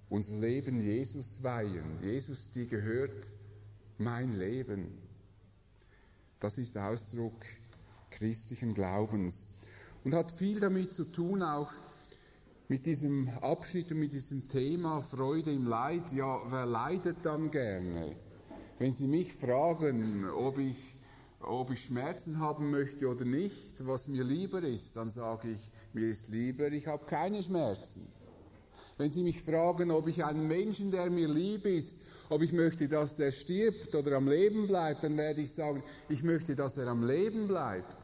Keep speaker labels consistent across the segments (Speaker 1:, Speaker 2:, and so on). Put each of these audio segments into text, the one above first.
Speaker 1: unser Leben Jesus weihen. Jesus, dir gehört mein Leben. Das ist Ausdruck christlichen Glaubens und hat viel damit zu tun, auch mit diesem Abschnitt und mit diesem Thema Freude im Leid. Ja, wer leidet dann gerne? Wenn Sie mich fragen, ob ich Schmerzen haben möchte oder nicht, was mir lieber ist, dann sage ich, mir ist lieber, ich habe keine Schmerzen. Wenn Sie mich fragen, ob ich einen Menschen, der mir lieb ist, ob ich möchte, dass der stirbt oder am Leben bleibt, dann werde ich sagen, ich möchte, dass er am Leben bleibt.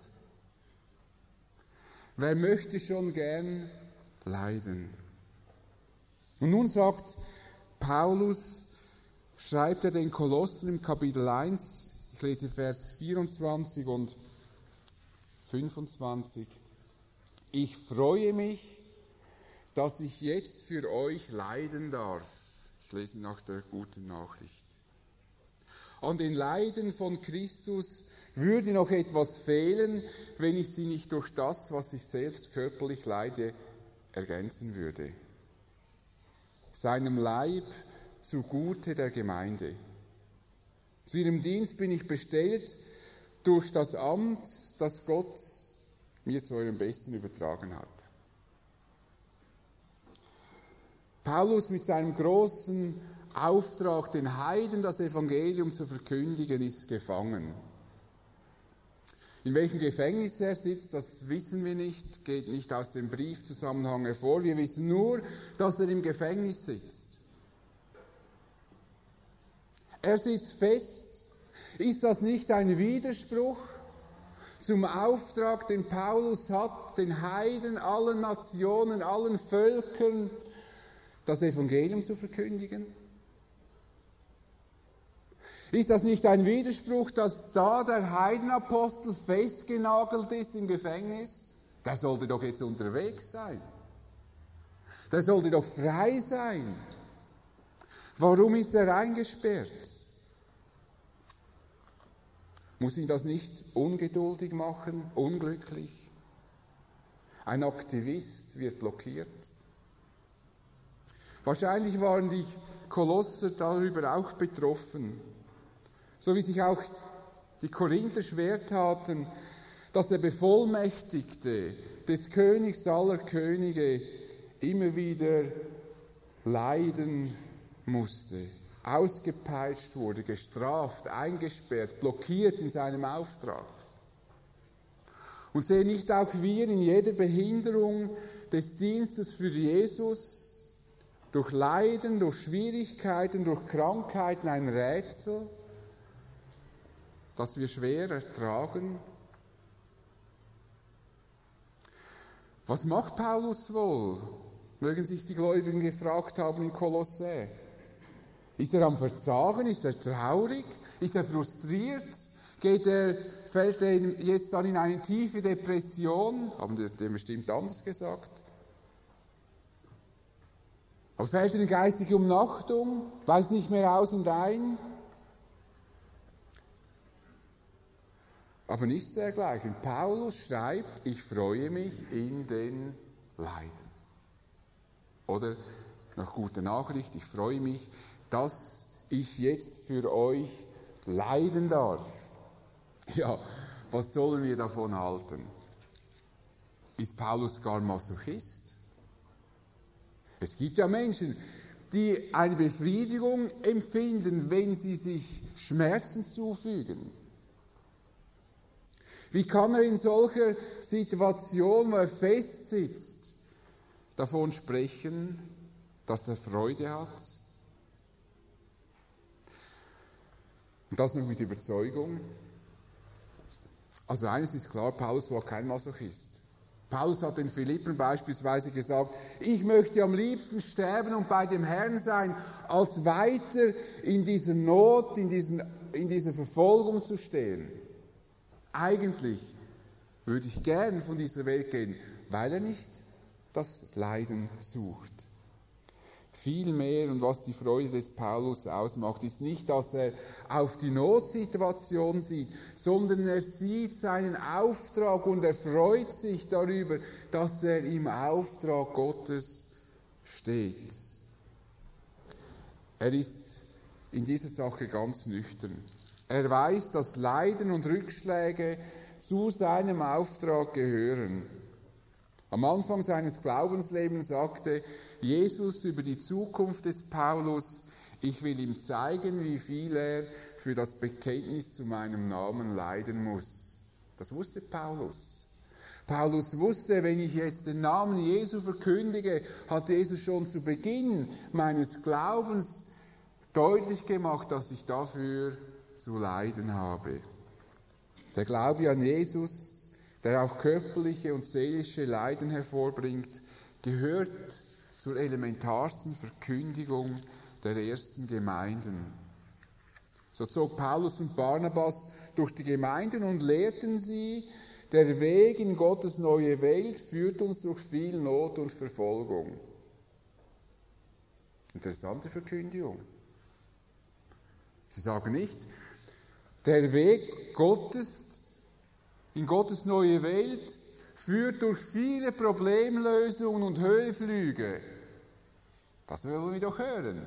Speaker 1: Wer möchte schon gern leiden? Und nun sagt Paulus, schreibt er den Kolossern im Kapitel 1, ich lese Vers 24 und 25, ich freue mich, dass ich jetzt für euch leiden darf. Ich lese nach der guten Nachricht. An den Leiden von Christus würde noch etwas fehlen, wenn ich sie nicht durch das, was ich selbst körperlich leide, ergänzen würde. Seinem Leib zugute der Gemeinde. Zu ihrem Dienst bin ich bestellt durch das Amt, das Gott mir zu eurem Besten übertragen hat. Paulus mit seinem großen Auftrag, den Heiden das Evangelium zu verkündigen, ist gefangen. In welchem Gefängnis er sitzt, das wissen wir nicht, geht nicht aus dem Briefzusammenhang hervor. Wir wissen nur, dass er im Gefängnis sitzt. Er sitzt fest. Ist das nicht ein Widerspruch zum Auftrag, den Paulus hat, den Heiden, allen Nationen, allen Völkern, das Evangelium zu verkündigen? Ist das nicht ein Widerspruch, dass da der Heidenapostel festgenagelt ist im Gefängnis? Der sollte doch jetzt unterwegs sein. Der sollte doch frei sein. Warum ist er eingesperrt? Muss ihn das nicht ungeduldig machen, unglücklich? Ein Aktivist wird blockiert. Wahrscheinlich waren die Kolosser darüber auch betroffen. So wie sich auch die Korinther schwer taten, dass der Bevollmächtigte des Königs aller Könige immer wieder leiden musste, ausgepeitscht wurde, gestraft, eingesperrt, blockiert in seinem Auftrag. Und sehen nicht auch wir in jeder Behinderung des Dienstes für Jesus, durch Leiden, durch Schwierigkeiten, durch Krankheiten ein Rätsel, das wir schwer ertragen? Was macht Paulus wohl? Mögen sich die Gläubigen gefragt haben in Kolossä. Ist er am Verzagen? Ist er traurig? Ist er frustriert? Fällt er jetzt dann in eine tiefe Depression? Haben die dem bestimmt anders gesagt. Aber fällt er in geistige Umnachtung? Weiß nicht mehr aus und ein? Aber nichts dergleichen. Paulus schreibt, ich freue mich in den Leiden. Oder, nach guter Nachricht, ich freue mich, dass ich jetzt für euch leiden darf. Ja, was sollen wir davon halten? Ist Paulus gar Masochist? Es gibt ja Menschen, die eine Befriedigung empfinden, wenn sie sich Schmerzen zufügen. Wie kann er in solcher Situation, wo er festsitzt, davon sprechen, dass er Freude hat? Und das noch mit Überzeugung. Also eines ist klar, Paulus war kein Masochist. Paulus hat den Philippern beispielsweise gesagt, ich möchte am liebsten sterben und bei dem Herrn sein, als weiter in dieser Not, in dieser Verfolgung zu stehen. Eigentlich würde ich gern von dieser Welt gehen, weil er nicht das Leiden sucht. Vielmehr, und was die Freude des Paulus ausmacht, ist nicht, dass er auf die Notsituation sieht, sondern er sieht seinen Auftrag und er freut sich darüber, dass er im Auftrag Gottes steht. er ist in dieser Sache ganz nüchtern. Er weiß, dass Leiden und Rückschläge zu seinem Auftrag gehören. Am Anfang seines Glaubenslebens sagte Jesus über die Zukunft des Paulus: Ich will ihm zeigen, wie viel er für das Bekenntnis zu meinem Namen leiden muss. Das wusste Paulus. Paulus wusste, wenn ich jetzt den Namen Jesu verkündige, hat Jesus schon zu Beginn meines Glaubens deutlich gemacht, dass ich dafür zu leiden habe. Der Glaube an Jesus, der auch körperliche und seelische Leiden hervorbringt, gehört zur elementarsten Verkündigung der ersten Gemeinden. So zog Paulus und Barnabas durch die Gemeinden und lehrten sie: Der Weg in Gottes neue Welt führt uns durch viel Not und Verfolgung. Interessante Verkündigung. Sie sagen nicht, der Weg Gottes in Gottes neue Welt führt durch viele Problemlösungen und Höhenflüge. Das wollen wir doch hören.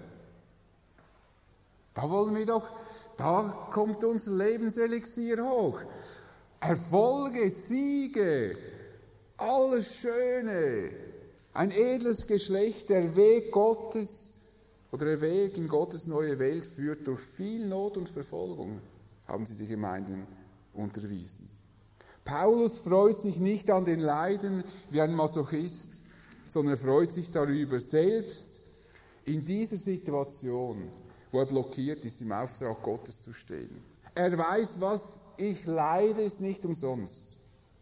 Speaker 1: Da kommt unser Lebenselixier hoch. Erfolge, Siege, alles Schöne, ein edles Geschlecht, der Weg Gottes oder der Weg in Gottes neue Welt führt durch viel Not und Verfolgung, haben sie die Gemeinden unterwiesen. Paulus freut sich nicht an den Leiden wie ein Masochist, sondern er freut sich darüber, selbst in dieser Situation, wo er blockiert ist, im Auftrag Gottes zu stehen. Er weiß, was ich leide, ist nicht umsonst.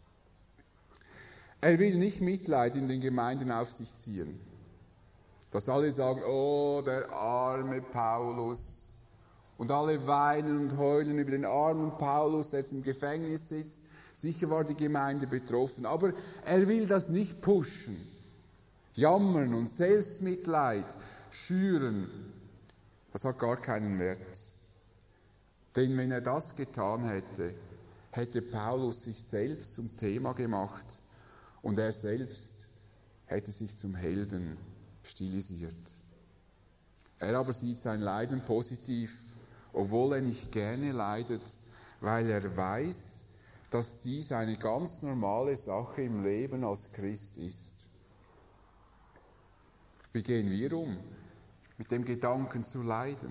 Speaker 1: Er will nicht Mitleid in den Gemeinden auf sich ziehen. Dass alle sagen, oh, der arme Paulus. Und alle weinen und heulen über den armen Paulus, der jetzt im Gefängnis sitzt. Sicher war die Gemeinde betroffen, aber er will das nicht pushen. Jammern und Selbstmitleid schüren, das hat gar keinen Wert. Denn wenn er das getan hätte, hätte Paulus sich selbst zum Thema gemacht und er selbst hätte sich zum Helden stilisiert. Er aber sieht sein Leiden positiv, obwohl er nicht gerne leidet, weil er weiß, dass dies eine ganz normale Sache im Leben als Christ ist. Wie gehen wir um mit dem Gedanken zu leiden?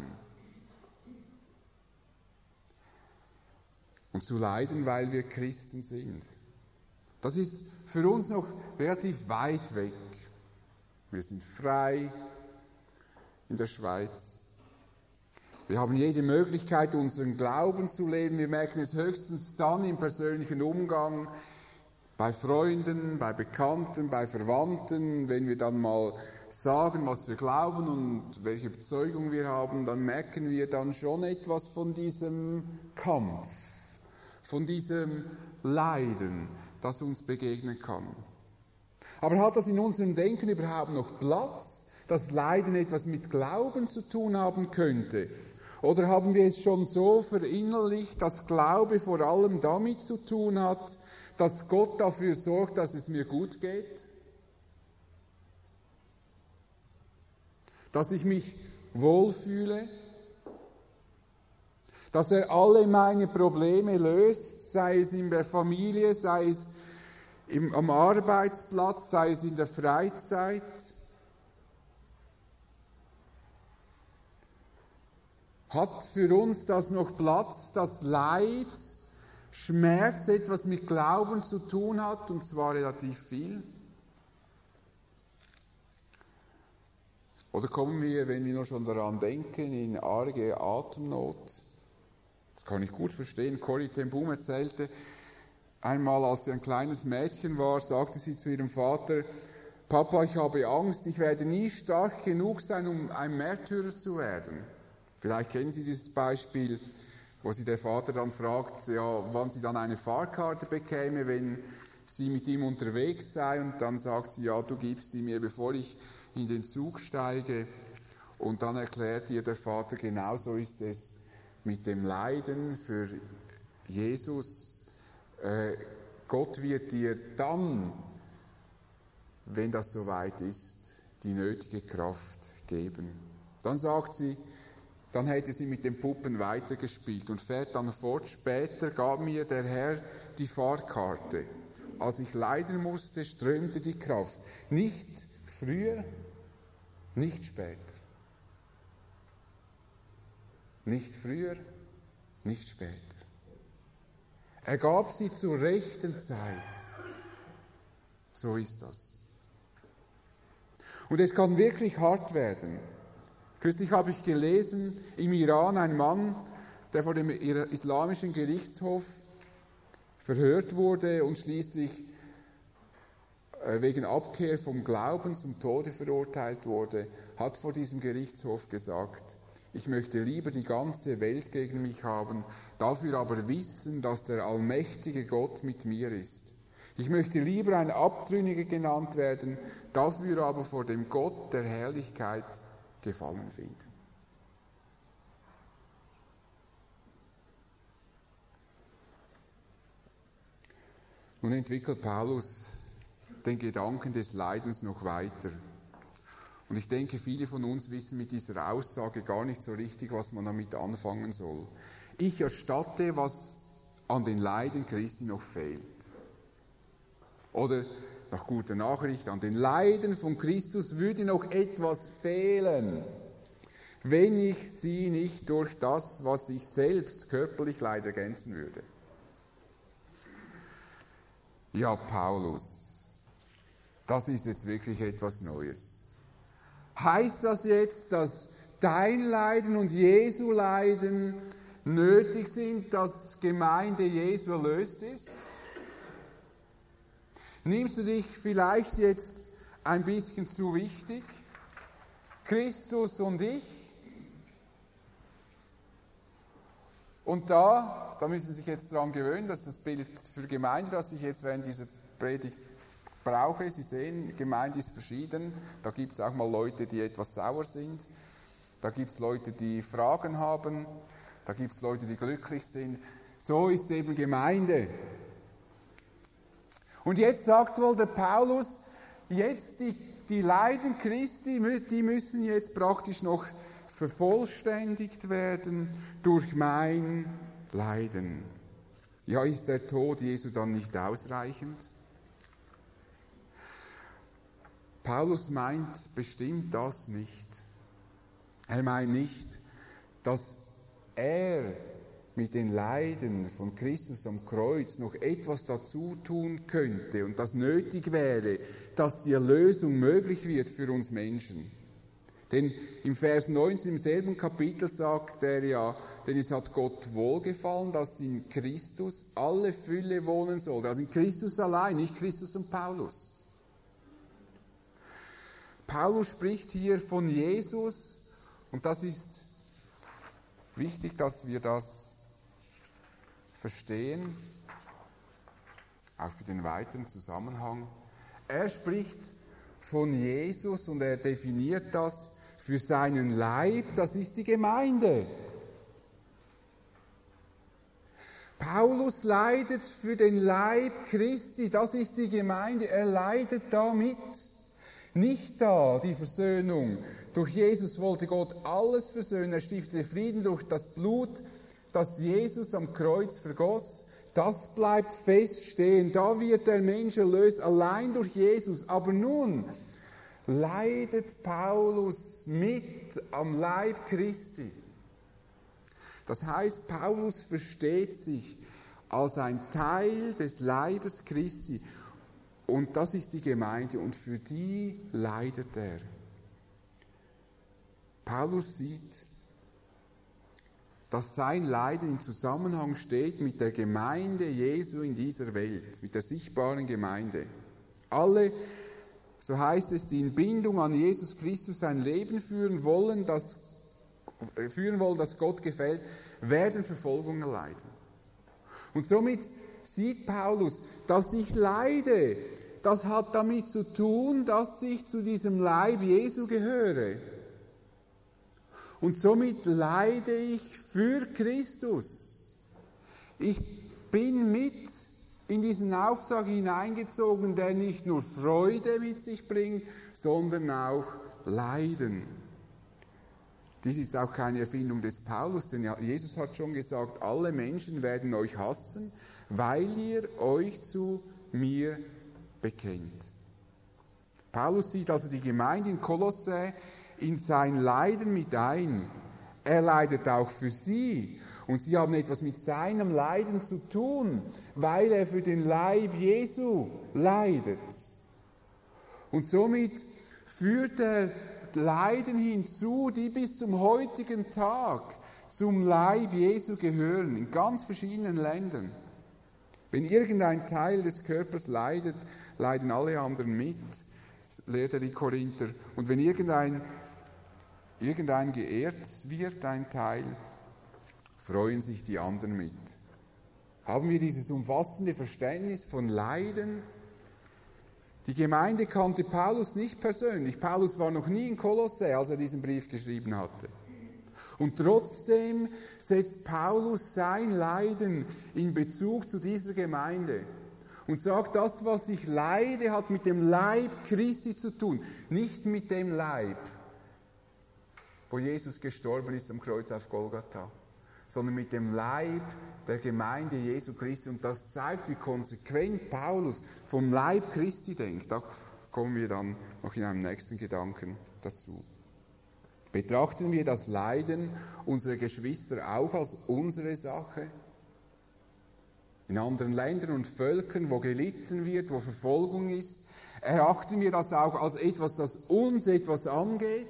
Speaker 1: Und zu leiden, weil wir Christen sind. Das ist für uns noch relativ weit weg. Wir sind frei in der Schweiz. Wir haben jede Möglichkeit, unseren Glauben zu leben. Wir merken es höchstens dann im persönlichen Umgang, bei Freunden, bei Bekannten, bei Verwandten. Wenn wir dann mal sagen, was wir glauben und welche Überzeugung wir haben, dann merken wir dann schon etwas von diesem Kampf, von diesem Leiden, das uns begegnen kann. Aber hat das in unserem Denken überhaupt noch Platz, dass Leiden etwas mit Glauben zu tun haben könnte? Oder haben wir es schon so verinnerlicht, dass Glaube vor allem damit zu tun hat, dass Gott dafür sorgt, dass es mir gut geht? Dass ich mich wohlfühle? Dass er alle meine Probleme löst, sei es in der Familie, sei es am Arbeitsplatz, sei es in der Freizeit? Hat für uns das noch Platz, dass Leid, Schmerz etwas mit Glauben zu tun hat, und zwar relativ viel? Oder kommen wir, wenn wir nur schon daran denken, in arge Atemnot? Das kann ich gut verstehen. Corrie ten Boom erzählte einmal, als sie ein kleines Mädchen war, sagte sie zu ihrem Vater: Papa, ich habe Angst, ich werde nie stark genug sein, um ein Märtyrer zu werden. Vielleicht kennen Sie dieses Beispiel, wo sie der Vater dann fragt, ja, wann sie dann eine Fahrkarte bekäme, wenn sie mit ihm unterwegs sei. Und dann sagt sie, ja, du gibst die mir, bevor ich in den Zug steige. Und dann erklärt ihr der Vater, genauso ist es mit dem Leiden für Jesus. Gott wird dir dann, wenn das soweit ist, die nötige Kraft geben. Dann sagt sie, dann hätte sie mit den Puppen weitergespielt und fährt dann fort. Später gab mir der Herr die Fahrkarte. Als ich leiden musste, strömte die Kraft. Nicht früher, nicht später. Nicht früher, nicht später. Er gab sie zur rechten Zeit. So ist das. Und es kann wirklich hart werden. Kürzlich habe ich gelesen, im Iran ein Mann, der vor dem islamischen Gerichtshof verhört wurde und schließlich wegen Abkehr vom Glauben zum Tode verurteilt wurde, hat vor diesem Gerichtshof gesagt, ich möchte lieber die ganze Welt gegen mich haben, dafür aber wissen, dass der allmächtige Gott mit mir ist. Ich möchte lieber ein Abtrünniger genannt werden, dafür aber vor dem Gott der Herrlichkeit Gefallen finden. Nun entwickelt Paulus den Gedanken des Leidens noch weiter. Und ich denke, viele von uns wissen mit dieser Aussage gar nicht so richtig, was man damit anfangen soll. Ich erstatte, was an den Leiden Christi noch fehlt. Oder, nach guter Nachricht, an den Leiden von Christus würde noch etwas fehlen, wenn ich sie nicht durch das, was ich selbst körperlich leide, ergänzen würde. Ja, Paulus, das ist jetzt wirklich etwas Neues. Heißt das jetzt, dass dein Leiden und Jesu Leiden nötig sind, dass Gemeinde Jesu erlöst ist? Nimmst du dich vielleicht jetzt ein bisschen zu wichtig? Christus und ich? Und da müssen Sie sich jetzt daran gewöhnen, dass das Bild für Gemeinde, das ich jetzt während dieser Predigt brauche, Sie sehen, Gemeinde ist verschieden. Da gibt es auch mal Leute, die etwas sauer sind. Da gibt es Leute, die Fragen haben. Da gibt es Leute, die glücklich sind. So ist eben Gemeinde. Und jetzt sagt wohl der Paulus, jetzt die Leiden Christi, die müssen jetzt praktisch noch vervollständigt werden durch mein Leiden. Ja, ist der Tod Jesu dann nicht ausreichend? Paulus meint bestimmt das nicht. Er meint nicht, dass er mit den Leiden von Christus am Kreuz noch etwas dazu tun könnte und das nötig wäre, dass die Erlösung möglich wird für uns Menschen. Denn im Vers 19 im selben Kapitel sagt er ja, denn es hat Gott wohlgefallen, dass in Christus alle Fülle wohnen soll. Also in Christus allein, nicht Christus und Paulus. Paulus spricht hier von Jesus und das ist wichtig, dass wir das verstehen, auch für den weiteren Zusammenhang. Er spricht von Jesus und er definiert das für seinen Leib, das ist die Gemeinde. Paulus leidet für den Leib Christi, das ist die Gemeinde, er leidet damit. Nicht da die Versöhnung. Durch Jesus wollte Gott alles versöhnen. Er stiftete Frieden durch das Blut, das Jesus am Kreuz vergoss. Das bleibt feststehen. Da wird der Mensch erlöst, allein durch Jesus. Aber nun leidet Paulus mit am Leib Christi. Das heißt, Paulus versteht sich als ein Teil des Leibes Christi. Und das ist die Gemeinde und für die leidet er. Paulus sieht, dass sein Leiden im Zusammenhang steht mit der Gemeinde Jesu in dieser Welt, mit der sichtbaren Gemeinde. Alle, so heißt es, die in Bindung an Jesus Christus ein Leben führen wollen, das Gott gefällt, werden Verfolgung erleiden. Und somit sieht Paulus, dass ich leide, das hat damit zu tun, dass ich zu diesem Leib Jesu gehöre. Und somit leide ich für Christus. Ich bin mit in diesen Auftrag hineingezogen, der nicht nur Freude mit sich bringt, sondern auch Leiden. Dies ist auch keine Erfindung des Paulus, denn Jesus hat schon gesagt, alle Menschen werden euch hassen, weil ihr euch zu mir bekennt. Paulus sieht also die Gemeinde in Kolossä in sein Leiden mit ein. Er leidet auch für sie und sie haben etwas mit seinem Leiden zu tun, weil er für den Leib Jesu leidet. Und somit führt er Leiden hinzu, die bis zum heutigen Tag zum Leib Jesu gehören, in ganz verschiedenen Ländern. Wenn irgendein Teil des Körpers leidet, leiden alle anderen mit, lehrt er die Korinther. Und wenn irgendein geehrt wird, ein Teil, freuen sich die anderen mit. Haben wir dieses umfassende Verständnis von Leiden? Die Gemeinde kannte Paulus nicht persönlich. Paulus war noch nie in Kolossä, als er diesen Brief geschrieben hatte. Und trotzdem setzt Paulus sein Leiden in Bezug zu dieser Gemeinde und sagt, das, was ich leide, hat mit dem Leib Christi zu tun, nicht mit dem Leib, wo Jesus gestorben ist am Kreuz auf Golgatha, sondern mit dem Leib der Gemeinde Jesu Christi. Und das zeigt, wie konsequent Paulus vom Leib Christi denkt. Da kommen wir dann noch in einem nächsten Gedanken dazu. Betrachten wir das Leiden unserer Geschwister auch als unsere Sache? In anderen Ländern und Völkern, wo gelitten wird, wo Verfolgung ist, erachten wir das auch als etwas, das uns etwas angeht?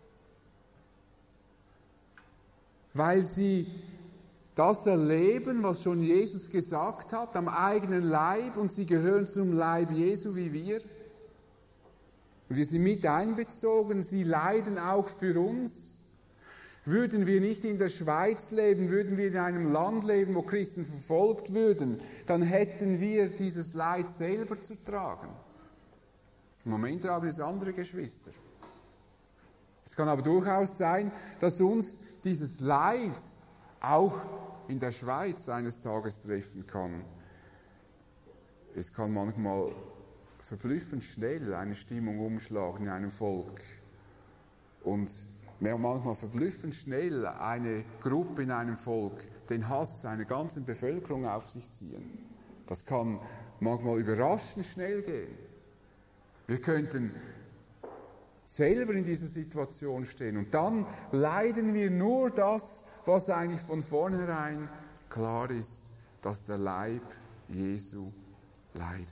Speaker 1: Weil sie das erleben, was schon Jesus gesagt hat, am eigenen Leib, und sie gehören zum Leib Jesu wie wir. Und wir sind mit einbezogen, sie leiden auch für uns. Würden wir nicht in der Schweiz leben, würden wir in einem Land leben, wo Christen verfolgt würden, dann hätten wir dieses Leid selber zu tragen. Im Moment tragen es andere Geschwister. Es kann aber durchaus sein, dass uns dieses Leid auch in der Schweiz eines Tages treffen kann. Es kann manchmal verblüffend schnell eine Stimmung umschlagen in einem Volk und manchmal verblüffend schnell eine Gruppe in einem Volk den Hass einer ganzen Bevölkerung auf sich ziehen. Das kann manchmal überraschend schnell gehen. Wir könnten selber in dieser Situation stehen und dann leiden wir nur das, was eigentlich von vornherein klar ist, dass der Leib Jesu leidet.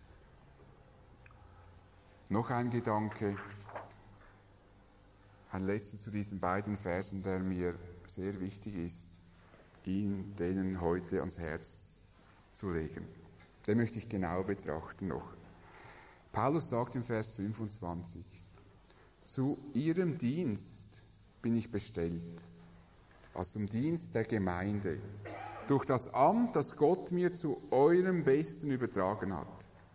Speaker 1: Noch ein Gedanke, ein letzter zu diesen beiden Versen, der mir sehr wichtig ist, denen heute ans Herz zu legen. Den möchte ich genau betrachten noch. Paulus sagt im Vers 25, zu ihrem Dienst bin ich bestellt, also zum Dienst der Gemeinde, durch das Amt, das Gott mir zu eurem Besten übertragen hat.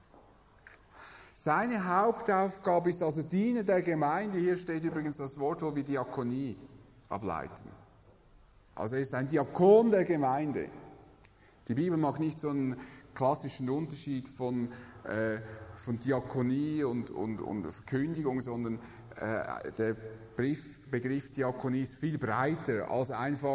Speaker 1: Seine Hauptaufgabe ist also Diener der Gemeinde. Hier steht übrigens das Wort, wo wir Diakonie ableiten. Also er ist ein Diakon der Gemeinde. Die Bibel macht nicht so einen klassischen Unterschied von Diakonie und Verkündigung, sondern der Begriff Diakonie ist viel breiter als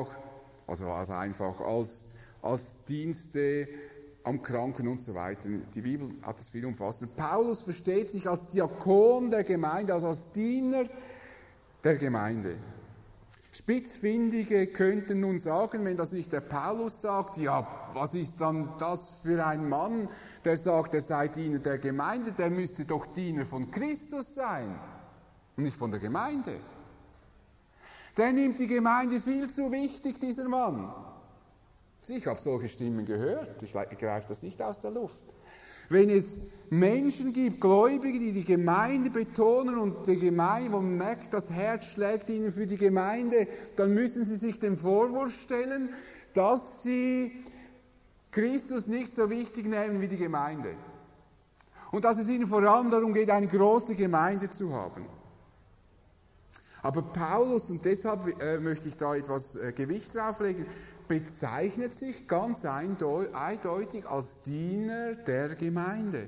Speaker 1: Dienste am Kranken und so weiter. Die Bibel hat das viel umfassender. Paulus versteht sich als Diakon der Gemeinde, also als Diener der Gemeinde. Spitzfindige könnten nun sagen, wenn das nicht der Paulus sagt, ja, was ist dann das für ein Mann, der sagt, er sei Diener der Gemeinde, der müsste doch Diener von Christus sein und nicht von der Gemeinde. Der nimmt die Gemeinde viel zu wichtig, dieser Mann. Ich habe solche Stimmen gehört, ich greife das nicht aus der Luft. Wenn es Menschen gibt, Gläubige, die die Gemeinde betonen und die Gemeinde, wo man merkt, das Herz schlägt ihnen für die Gemeinde, dann müssen sie sich den Vorwurf stellen, dass sie Christus nicht so wichtig nehmen wie die Gemeinde. Und dass es ihnen vor allem darum geht, eine große Gemeinde zu haben. Aber Paulus, und deshalb möchte ich da etwas Gewicht drauflegen, bezeichnet sich ganz eindeutig als Diener der Gemeinde.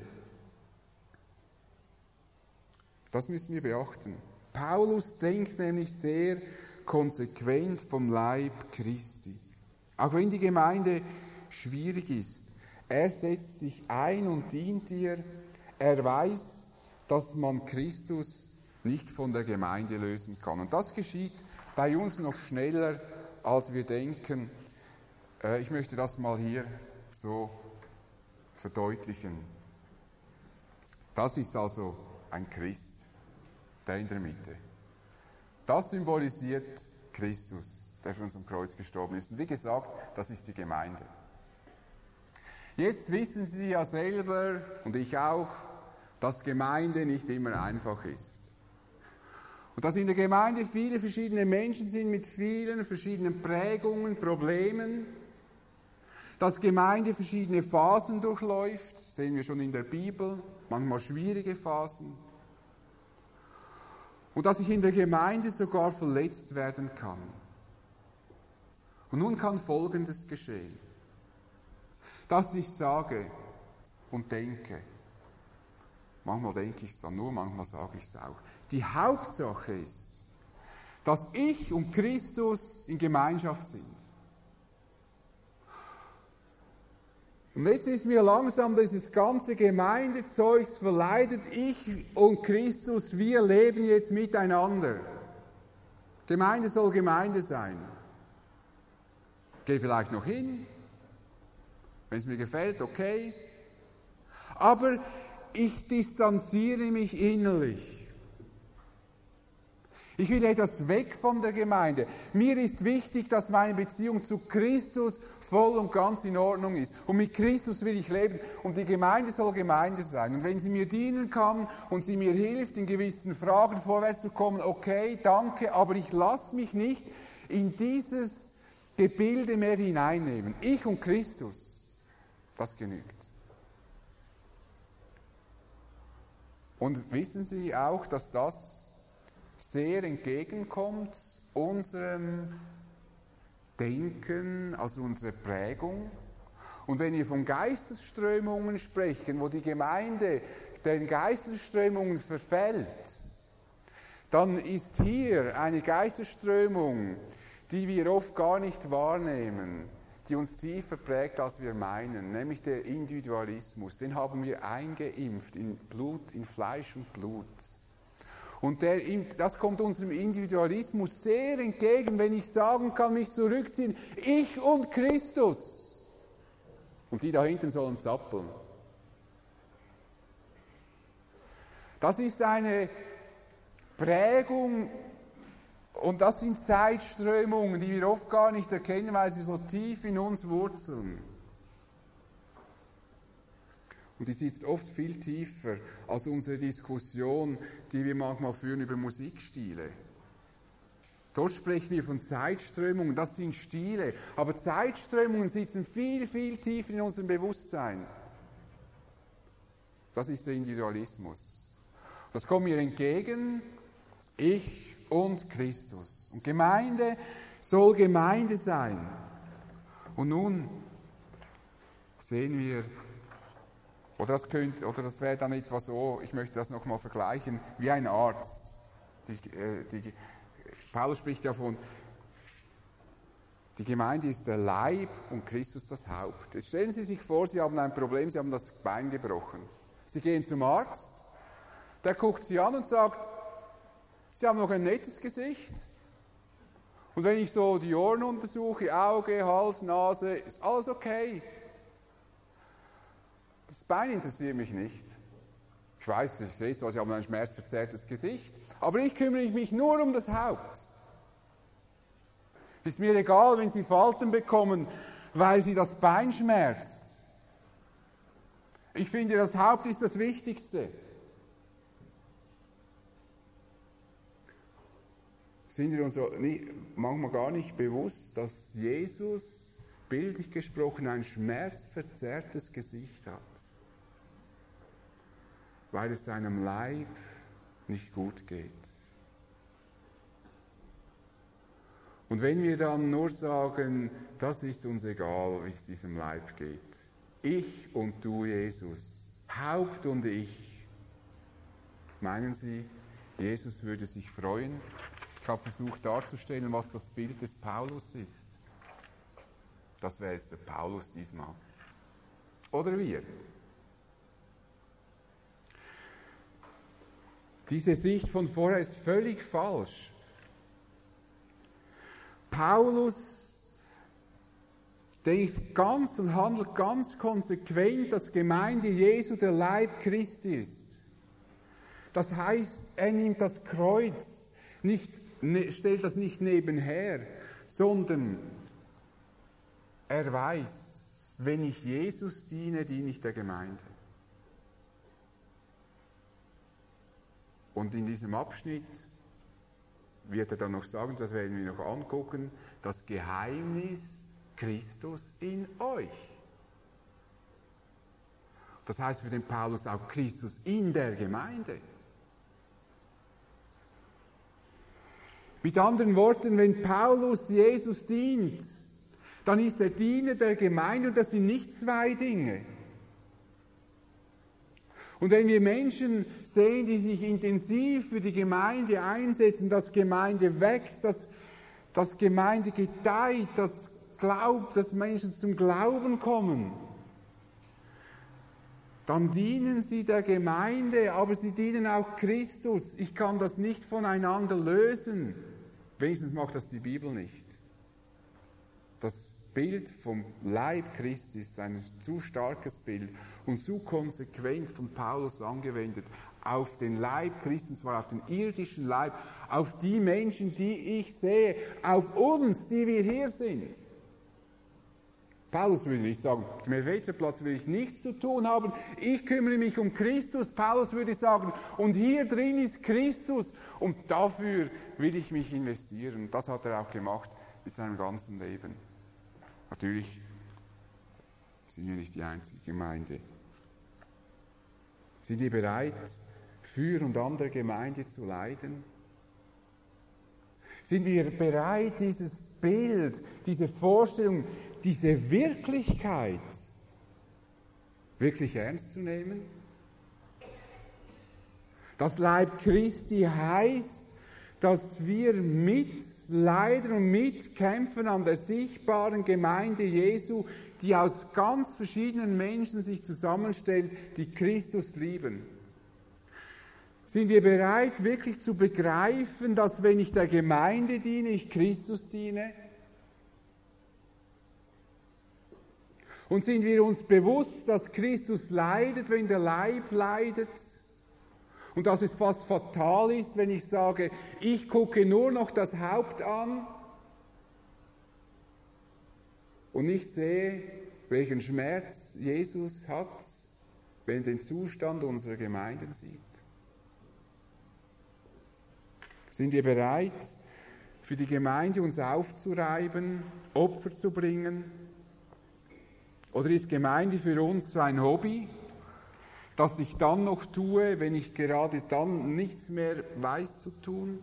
Speaker 1: Das müssen wir beachten. Paulus denkt nämlich sehr konsequent vom Leib Christi. Auch wenn die Gemeinde schwierig ist, er setzt sich ein und dient ihr. Er weiß, dass man Christus nicht von der Gemeinde lösen kann. Und das geschieht bei uns noch schneller, als wir denken. Ich möchte das mal hier so verdeutlichen. Das ist also ein Christ, der in der Mitte. Das symbolisiert Christus, der für uns am Kreuz gestorben ist. Und wie gesagt, das ist die Gemeinde. Jetzt wissen Sie ja selber, und ich auch, dass Gemeinde nicht immer einfach ist. Und dass in der Gemeinde viele verschiedene Menschen sind mit vielen verschiedenen Prägungen, Problemen. Dass Gemeinde verschiedene Phasen durchläuft, sehen wir schon in der Bibel, manchmal schwierige Phasen. Und dass ich in der Gemeinde sogar verletzt werden kann. Und nun kann Folgendes geschehen. Dass ich sage und denke, manchmal denke ich es dann nur, manchmal sage ich es auch. Die Hauptsache ist, dass ich und Christus in Gemeinschaft sind. Und jetzt ist mir langsam dieses ganze Gemeindezeugs verleidet. Ich und Christus, wir leben jetzt miteinander. Gemeinde soll Gemeinde sein. Gehe vielleicht noch hin, wenn es mir gefällt, okay. Aber ich distanziere mich innerlich. Ich will etwas weg von der Gemeinde. Mir ist wichtig, dass meine Beziehung zu Christus voll und ganz in Ordnung ist. Und mit Christus will ich leben. Und die Gemeinde soll Gemeinde sein. Und wenn sie mir dienen kann und sie mir hilft, in gewissen Fragen vorwärts zu kommen, okay, danke, aber ich lasse mich nicht in dieses Gebilde mehr hineinnehmen. Ich und Christus, das genügt. Und wissen Sie auch, dass das sehr entgegenkommt unserem Denken, also unserer Prägung. Und wenn wir von Geistesströmungen sprechen, wo die Gemeinde den Geistesströmungen verfällt, dann ist hier eine Geistesströmung, die wir oft gar nicht wahrnehmen, die uns tiefer prägt, als wir meinen, nämlich der Individualismus. Den haben wir eingeimpft in Blut, in Fleisch und Blut. Und das kommt unserem Individualismus sehr entgegen, wenn ich sagen kann, mich zurückziehen, ich und Christus. Und die da hinten sollen zappeln. Das ist eine Prägung und das sind Zeitströmungen, die wir oft gar nicht erkennen, weil sie so tief in uns wurzeln. Und die sitzt oft viel tiefer als unsere Diskussion, die wir manchmal führen über Musikstile. Dort sprechen wir von Zeitströmungen, das sind Stile. Aber Zeitströmungen sitzen viel, viel tiefer in unserem Bewusstsein. Das ist der Individualismus. Das kommt mir entgegen, ich und Christus. Und Gemeinde soll Gemeinde sein. Und nun sehen wir, oder das wäre dann etwa so, ich möchte das nochmal vergleichen, wie ein Arzt. Paulus spricht ja von, die Gemeinde ist der Leib und Christus das Haupt. Jetzt stellen Sie sich vor, Sie haben ein Problem, Sie haben das Bein gebrochen. Sie gehen zum Arzt, der guckt Sie an und sagt, Sie haben noch ein nettes Gesicht. Und wenn ich so die Ohren untersuche, Auge, Hals, Nase, ist alles okay. Das Bein interessiert mich nicht. Ich weiß, ich sehe so, Sie haben ein schmerzverzerrtes Gesicht, aber ich kümmere mich nur um das Haupt. Ist mir egal, wenn Sie Falten bekommen, weil Sie das Bein schmerzt. Ich finde, das Haupt ist das Wichtigste. Sind wir uns manchmal gar nicht bewusst, dass Jesus, bildlich gesprochen, ein schmerzverzerrtes Gesicht hat, weil es seinem Leib nicht gut geht. Und wenn wir dann nur sagen, das ist uns egal, wie es diesem Leib geht, ich und du, Jesus, Haupt und ich, meinen Sie, Jesus würde sich freuen? Ich habe versucht darzustellen, was das Bild des Paulus ist. Das wäre jetzt der Paulus diesmal. Oder wir. Diese Sicht von vorher ist völlig falsch. Paulus denkt ganz und handelt ganz konsequent, dass Gemeinde Jesu der Leib Christi ist. Das heißt, er nimmt das Kreuz, stellt das nicht nebenher, sondern er weiß, wenn ich Jesus diene, diene ich der Gemeinde. Und in diesem Abschnitt wird er dann noch sagen, das werden wir noch angucken, das Geheimnis Christus in euch. Das heißt für den Paulus auch Christus in der Gemeinde. Mit anderen Worten, wenn Paulus Jesus dient, dann ist er Diener der Gemeinde und das sind nicht zwei Dinge. Und wenn wir Menschen sehen, die sich intensiv für die Gemeinde einsetzen, dass Gemeinde wächst, dass Gemeinde gedeiht, dass Menschen zum Glauben kommen, dann dienen sie der Gemeinde, aber sie dienen auch Christus. Ich kann das nicht voneinander lösen. Wenigstens macht das die Bibel nicht. Das Bild vom Leib Christi ist ein zu starkes Bild und zu konsequent von Paulus angewendet auf den Leib Christi, und zwar auf den irdischen Leib, auf die Menschen, die ich sehe, auf uns, die wir hier sind. Paulus würde nicht sagen, im Epheserplatz will ich nichts zu tun haben, ich kümmere mich um Christus. Paulus würde sagen, und hier drin ist Christus und dafür will ich mich investieren. Das hat er auch gemacht mit seinem ganzen Leben. Natürlich sind wir nicht die einzige Gemeinde. Sind wir bereit, für und an der Gemeinde zu leiden? Sind wir bereit, dieses Bild, diese Vorstellung, diese Wirklichkeit wirklich ernst zu nehmen? Das Leib Christi heißt, dass wir mitleiden und mitkämpfen an der sichtbaren Gemeinde Jesu, die aus ganz verschiedenen Menschen sich zusammenstellt, die Christus lieben. Sind wir bereit, wirklich zu begreifen, dass wenn ich der Gemeinde diene, ich Christus diene? Und sind wir uns bewusst, dass Christus leidet, wenn der Leib leidet? Und dass es fast fatal ist, wenn ich sage, ich gucke nur noch das Haupt an und nicht sehe, welchen Schmerz Jesus hat, wenn er den Zustand unserer Gemeinden sieht. Sind wir bereit, für die Gemeinde uns aufzureiben, Opfer zu bringen? Oder ist Gemeinde für uns so ein Hobby, das ich dann noch tue, wenn ich gerade dann nichts mehr weiß zu tun?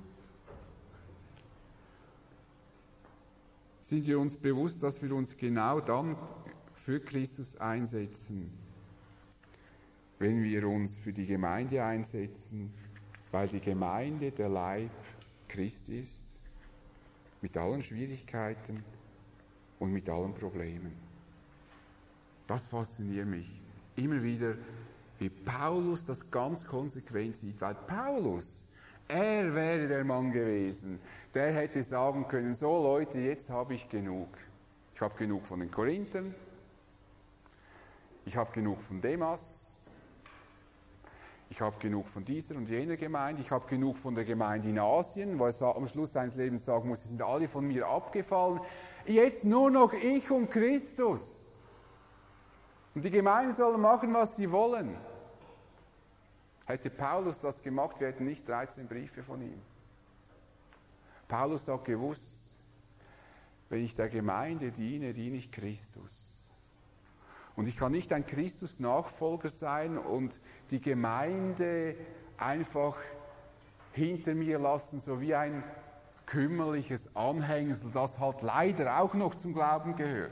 Speaker 1: Sind wir uns bewusst, dass wir uns genau dann für Christus einsetzen, wenn wir uns für die Gemeinde einsetzen, weil die Gemeinde der Leib Christi ist, mit allen Schwierigkeiten und mit allen Problemen. Das fasziniert mich immer wieder, wie Paulus das ganz konsequent sieht, weil Paulus, er wäre der Mann gewesen, der hätte sagen können, so Leute, jetzt habe ich genug. Ich habe genug von den Korinthern, ich habe genug von Demas, ich habe genug von dieser und jener Gemeinde, ich habe genug von der Gemeinde in Asien, wo er am Schluss seines Lebens sagen muss, sie sind alle von mir abgefallen. Jetzt nur noch ich und Christus. Und die Gemeinden sollen machen, was sie wollen. Hätte Paulus das gemacht, wir hätten nicht 13 Briefe von ihm. Paulus hat gewusst, wenn ich der Gemeinde diene, diene ich Christus. Und ich kann nicht ein Christus-Nachfolger sein und die Gemeinde einfach hinter mir lassen, so wie ein kümmerliches Anhängsel, das halt leider auch noch zum Glauben gehört.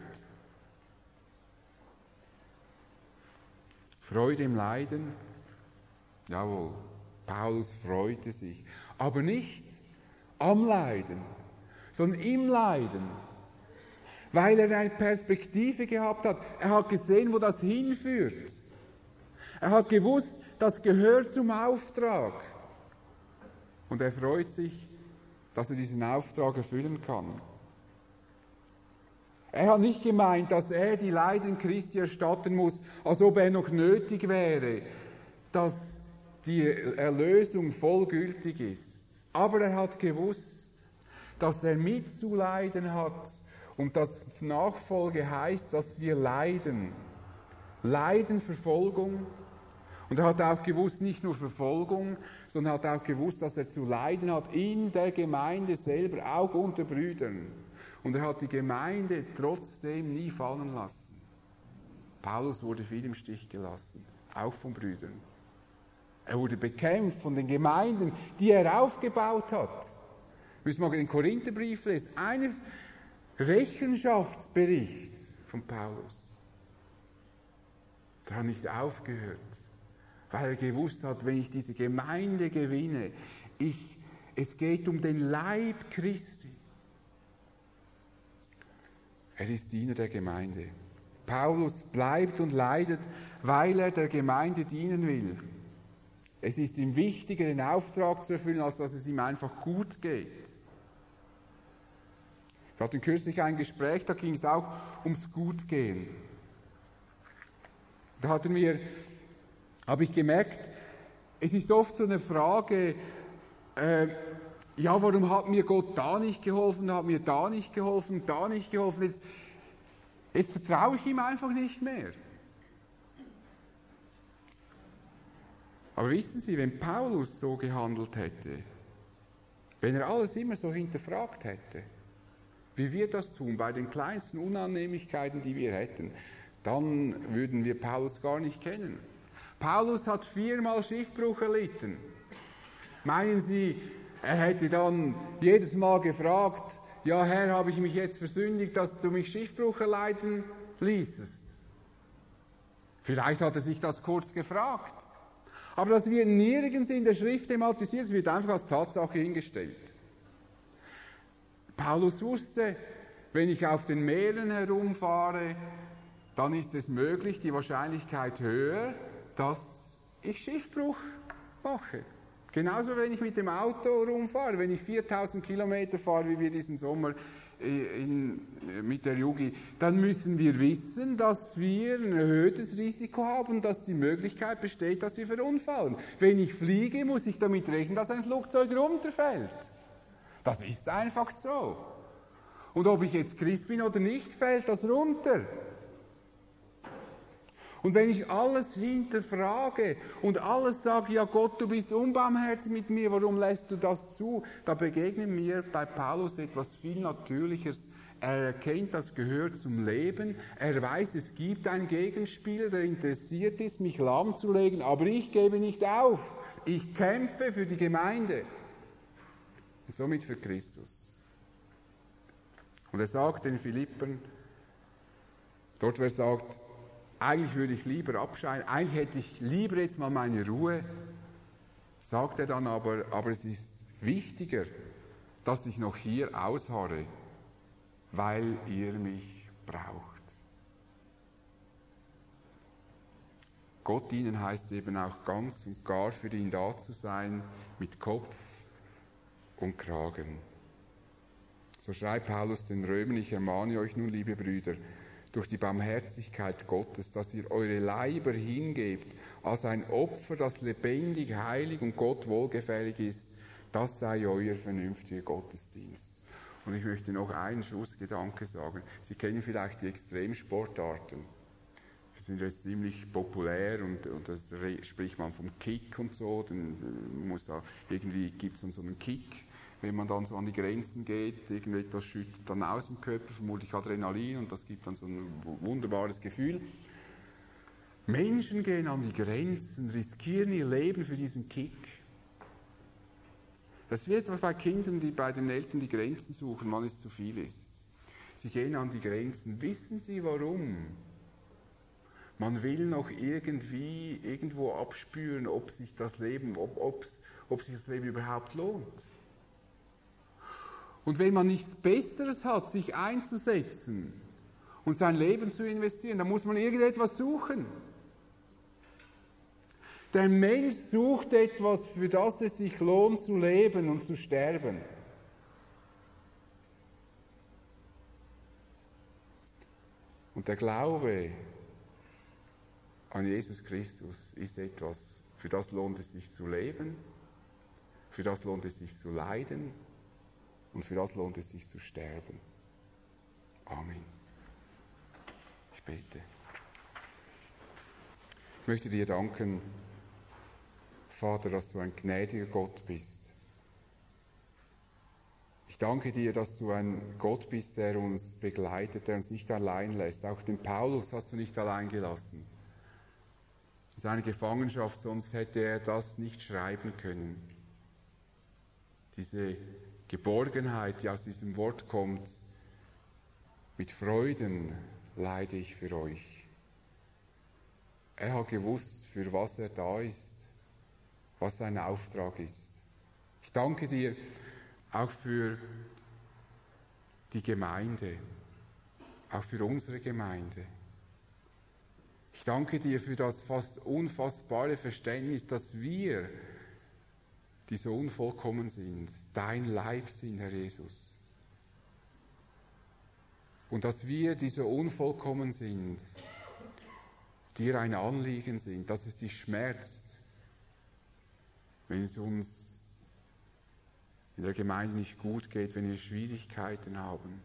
Speaker 1: Freude im Leiden, jawohl, Paulus freute sich, aber nicht am Leiden, sondern im Leiden. Weil er eine Perspektive gehabt hat. Er hat gesehen, wo das hinführt. Er hat gewusst, das gehört zum Auftrag. Und er freut sich, dass er diesen Auftrag erfüllen kann. Er hat nicht gemeint, dass er die Leiden Christi erstatten muss, als ob er noch nötig wäre, dass die Erlösung vollgültig ist. Aber er hat gewusst, dass er mitzuleiden hat und dass Nachfolge heißt, dass wir leiden. Leiden, Verfolgung. Und er hat auch gewusst, nicht nur Verfolgung, sondern hat auch gewusst, dass er zu leiden hat in der Gemeinde selber, auch unter Brüdern. Und er hat die Gemeinde trotzdem nie fallen lassen. Paulus wurde viel im Stich gelassen, auch von Brüdern. Er wurde bekämpft von den Gemeinden, die er aufgebaut hat. Müssen wir mal den Korintherbrief lesen. Ein Rechenschaftsbericht von Paulus. Der hat nicht aufgehört, weil er gewusst hat, wenn ich diese Gemeinde gewinne, es geht um den Leib Christi. Er ist Diener der Gemeinde. Paulus bleibt und leidet, weil er der Gemeinde dienen will. Es ist ihm wichtiger, den Auftrag zu erfüllen, als dass es ihm einfach gut geht. Wir hatten kürzlich ein Gespräch, da ging es auch ums Gutgehen. Da habe ich gemerkt, es ist oft so eine Frage, ja, warum hat mir Gott da nicht geholfen, hat mir da nicht geholfen, da nicht geholfen, jetzt vertraue ich ihm einfach nicht mehr. Aber wissen Sie, wenn Paulus so gehandelt hätte, wenn er alles immer so hinterfragt hätte, wie wir das tun, bei den kleinsten Unannehmlichkeiten, die wir hätten, dann würden wir Paulus gar nicht kennen. Paulus hat 4-mal Schiffbruch erlitten. Meinen Sie, er hätte dann jedes Mal gefragt, ja Herr, habe ich mich jetzt versündigt, dass du mich Schiffbruch erleiden ließest? Vielleicht hat er sich das kurz gefragt. Aber das wird nirgends in der Schrift thematisiert, es wird einfach als Tatsache hingestellt. Paulus wusste, wenn ich auf den Meeren herumfahre, dann ist es möglich, die Wahrscheinlichkeit höher, dass ich Schiffbruch mache. Genauso, wenn ich mit dem Auto rumfahre, wenn ich 4000 Kilometer fahre, wie wir diesen Sommer mit der Jugi, dann müssen wir wissen, dass wir ein erhöhtes Risiko haben, dass die Möglichkeit besteht, dass wir verunfallen. Wenn ich fliege, muss ich damit rechnen, dass ein Flugzeug runterfällt. Das ist einfach so. Und ob ich jetzt Christ bin oder nicht, fällt das runter. Und wenn ich alles hinterfrage und alles sage, ja Gott, du bist unbarmherzig mit mir, warum lässt du das zu? Da begegnet mir bei Paulus etwas viel Natürliches. Er erkennt, das gehört zum Leben. Er weiß, es gibt einen Gegenspieler, der interessiert ist, mich lahmzulegen, aber ich gebe nicht auf. Ich kämpfe für die Gemeinde und somit für Christus. Und er sagt den Philippern, dort wo er sagt, eigentlich würde ich lieber abscheiden, eigentlich hätte ich lieber jetzt mal meine Ruhe, sagt er dann aber es ist wichtiger, dass ich noch hier ausharre, weil ihr mich braucht. Gott dienen heißt eben auch ganz und gar für ihn da zu sein, mit Kopf und Kragen. So schreibt Paulus den Römern, ich ermahne euch nun, liebe Brüder, durch die Barmherzigkeit Gottes, dass ihr eure Leiber hingebt als ein Opfer, das lebendig, heilig und Gott wohlgefällig ist, das sei euer vernünftiger Gottesdienst. Und ich möchte noch einen Schlussgedanke sagen. Sie kennen vielleicht die Extremsportarten. Die sind jetzt ziemlich populär und das spricht man vom Kick und so. Dann irgendwie gibt es dann so einen Kick, wenn man dann so an die Grenzen geht, irgendetwas schüttet dann aus dem Körper, vermutlich Adrenalin, und das gibt dann so ein wunderbares Gefühl. Menschen gehen an die Grenzen, riskieren ihr Leben für diesen Kick. Das wird bei Kindern, die bei den Eltern die Grenzen suchen, wann es zu viel ist. Sie gehen an die Grenzen. Wissen Sie warum? Man will noch irgendwo abspüren, ob sich das Leben überhaupt lohnt. Und wenn man nichts Besseres hat, sich einzusetzen und sein Leben zu investieren, dann muss man irgendetwas suchen. Der Mensch sucht etwas, für das es sich lohnt zu leben und zu sterben. Und der Glaube an Jesus Christus ist etwas, für das lohnt es sich zu leben, für das lohnt es sich zu leiden und für das lohnt es sich zu sterben. Amen. Ich bete. Ich möchte dir danken, Vater, dass du ein gnädiger Gott bist. Ich danke dir, dass du ein Gott bist, der uns begleitet, der uns nicht allein lässt. Auch den Paulus hast du nicht allein gelassen. In seiner Gefangenschaft, sonst hätte er das nicht schreiben können. Diese Geborgenheit, die aus diesem Wort kommt, mit Freuden leide ich für euch. Er hat gewusst, für was er da ist, was sein Auftrag ist. Ich danke dir auch für die Gemeinde, auch für unsere Gemeinde. Ich danke dir für das fast unfassbare Verständnis, dass wir, die so unvollkommen sind, dein Leib sind, Herr Jesus. Und dass wir, die so unvollkommen sind, dir ein Anliegen sind, dass es dich schmerzt, wenn es uns in der Gemeinde nicht gut geht, wenn wir Schwierigkeiten haben.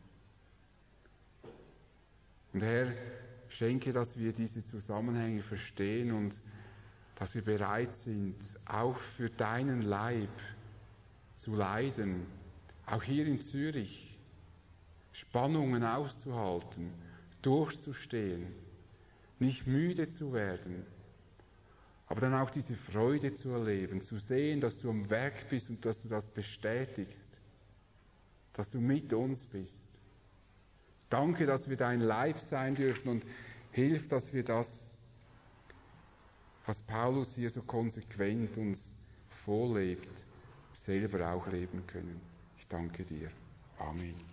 Speaker 1: Und Herr, schenke, dass wir diese Zusammenhänge verstehen und dass wir bereit sind, auch für deinen Leib zu leiden, auch hier in Zürich, Spannungen auszuhalten, durchzustehen, nicht müde zu werden, aber dann auch diese Freude zu erleben, zu sehen, dass du am Werk bist und dass du das bestätigst, dass du mit uns bist. Danke, dass wir dein Leib sein dürfen und hilf, dass wir das, was Paulus hier so konsequent uns vorlebt, selber auch leben können. Ich danke dir. Amen.